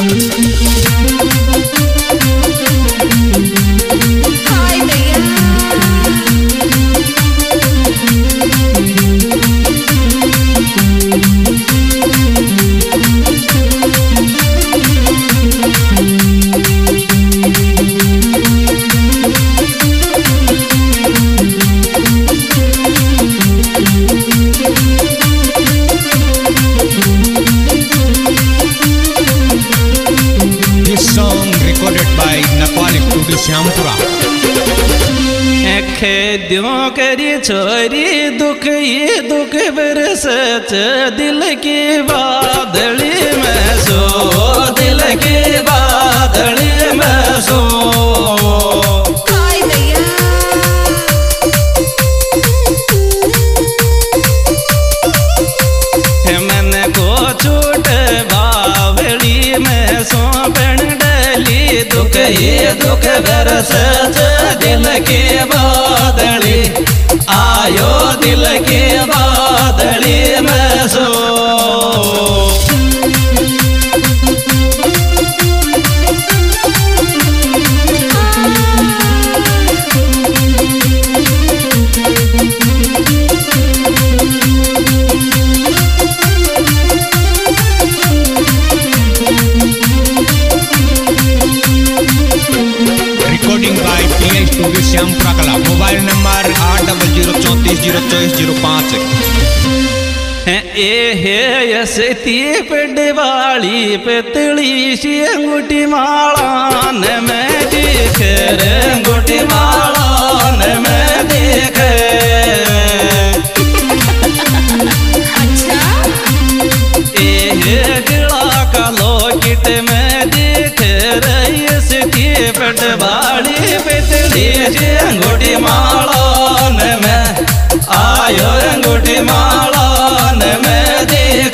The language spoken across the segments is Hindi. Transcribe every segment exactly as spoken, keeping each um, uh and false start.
श्यामपुरा खेद्यों करी छोरी दुख ये दुख बरस दिल की बादली में सो दिल की बादली में सो मैंने को छूट बावड़ी में सो बन डली दुख ये दुख बरस दिल की बादली आयो दिल की बादली में सो श्यामपुरा कला। मोबाइल नंबर आठ डबल जीरो चौंतीस जीरो चौबीस जीरो पाँच। ए हे यसी पेड़वाली पेतली सी अंगूठी मालान में देख रे अंगूठी मालान में देख ए हे गला का लॉकेट में देख रही सी पेड़वाली पेतली सी अंगूठी मालान में आयो अंगूठी मालान में देख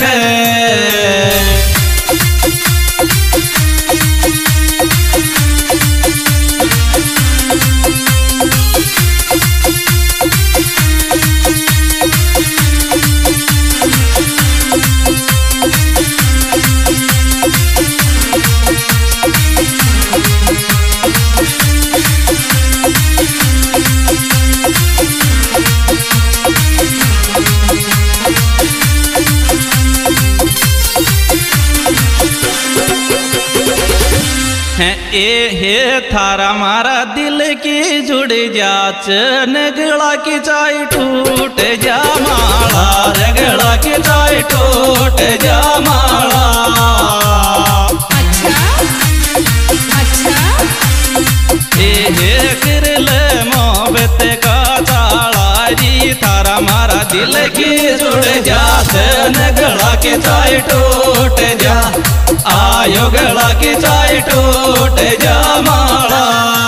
ए हे थारा मारा दिल की जुड़ जाच नगला की चाय टूट जा माला रगड़ा की चाय टूट जा माला। अच्छा अच्छा ए हे किरल मोहब्बत का चाला जी थारा मारा दिल की जुड़ जाच नगला की चाय टूट जा आयो गला की चाय टूट जा माला।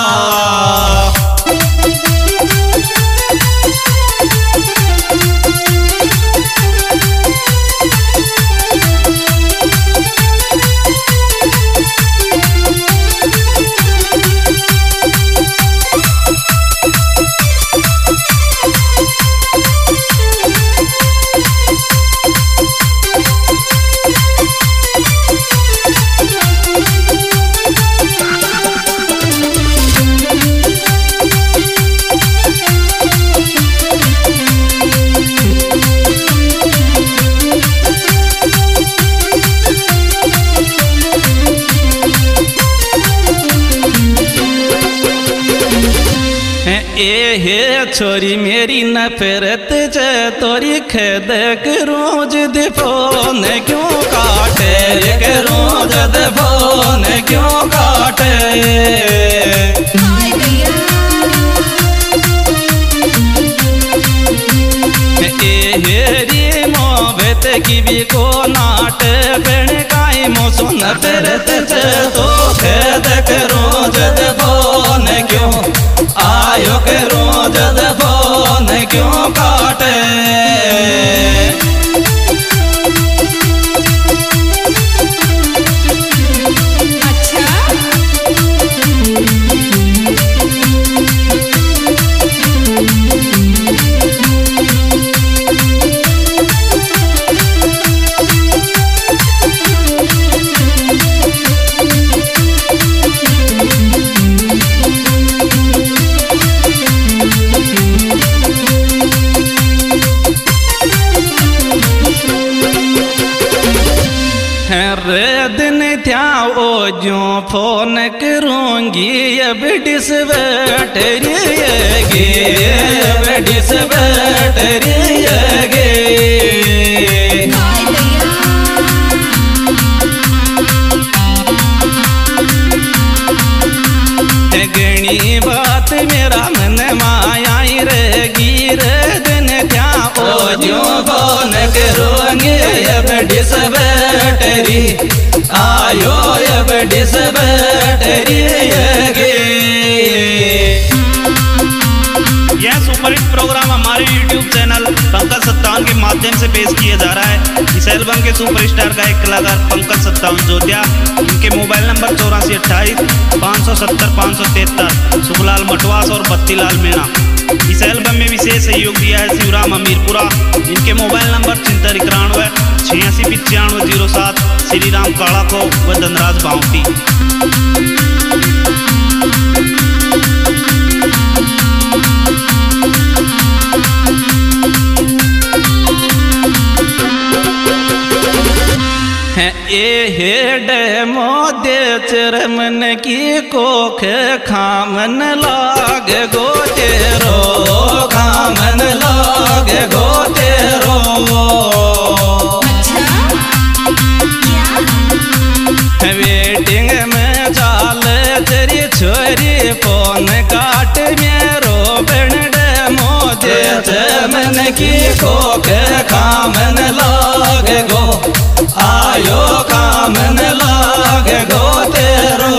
ए हे छोरी मेरी नफरत च तोरी खेद रोज दे फोन क्यों काटे के रोज दे फोन क्यों काटे। ए हेरी मोहब्बत की भी को नाट बन काई मौसम नफरत च तो खेद के रोज दे फोन क्यों आयो के रोज दे फोन क्यों काटे। रे दिन थया ओ जो फोन करूंगी अब डिस बैटरी गे अब डिस बैटरी गे गणी बात मेरा मन माया रे गिर दिन थया ओ जो फोन करूंगी अब डिस बैटरी आयो अब डिस बैटरी गे। यह सुपरहिट प्रोग्राम हमारे यूट्यूब चैनल पंकज सत्तावन के माध्यम से पेश किया जा रहा है। इस एल्बम के सुपरस्टार गायक कलाकार पंकज सत्तावन जोतिया, इनके मोबाइल नंबर चौरासी अट्ठाईस पाँच सौ सत्तर पाँच सौ तिहत्तर, सुखलाल मटवास और बत्तीलाल मीणा। इस एल्बम में विशेष सहयोग दिया है शिवराम अमीरपुरा, इनके मोबाइल नंबर छिहत्तर इक्यानवे छियासी पचानवे जीरो सात, श्री राम काला को व धनराज बाउटी। ए हेड मोदे चरमन की कोख खामन लाग गो तेरो खामन लाग गो तेरो। वेटिंग में चाल तेरी छोरी फोन काट मेरो बनड मोदे चरमन की कोख खामन लाग गो आयो कामन लाग गो तेरो।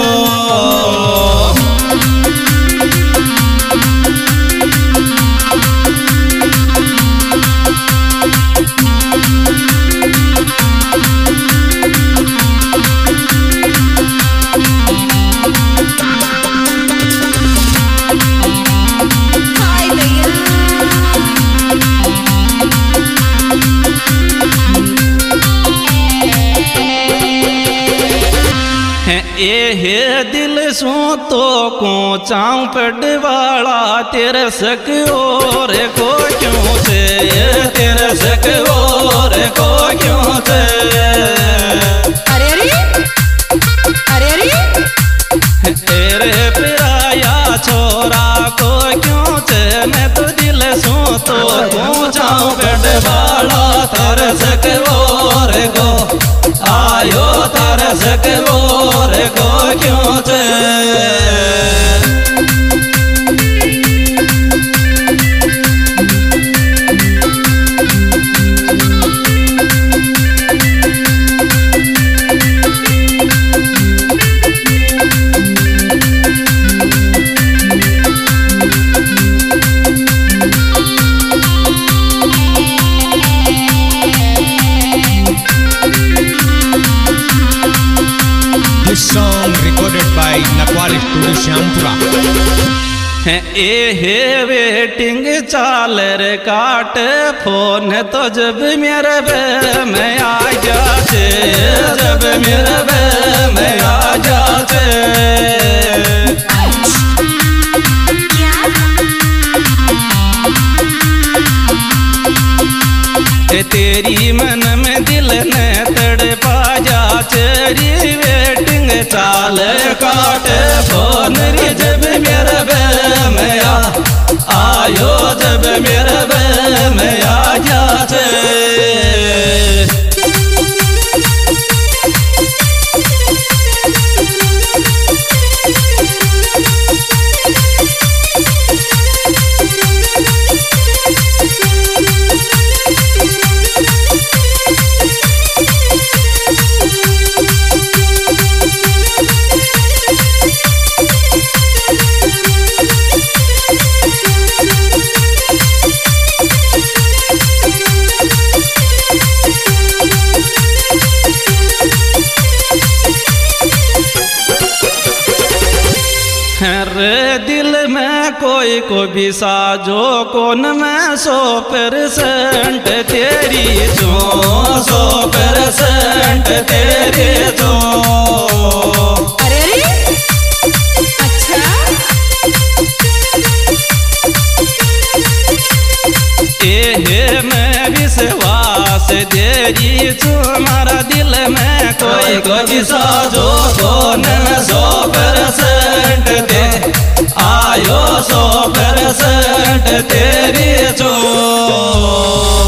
ए हे दिल सो तो को चाऊ पड़वाला तेरे सक और को क्यों से तेरे सक और को क्यों से। अरे अरे अरे अरे तेरे पिराया छोरा को क्यों से मैं तो दिल सो तो को चाऊ पड़वाला तेरे सक और को आयो तारा सक और को क्यों चे। This song recorded by Nakwal Studio Shyampura. ए हे वेटिंग चाल रे काट फोन तो जब मेरे बे में आ जाते जब मेरे बे में आ जाते। तेरी मन में दिल ने तड़पा जा चरी वेटिंग चाल काट फोन रे जब मेरे बे में आ आयो जब मेरे बे में आ जाते। रे दिल में कोई को भी साजो कौन मैं सौ परसेंट तेरी जो सौ परसेंट तेरी जो। अरे अरे अच्छा ए मैं विश्वास देरी तुम्हारा दिल में कोई कोई साजो कौन सौ परसेंट दे आयो सौ परसेंट तेरी चो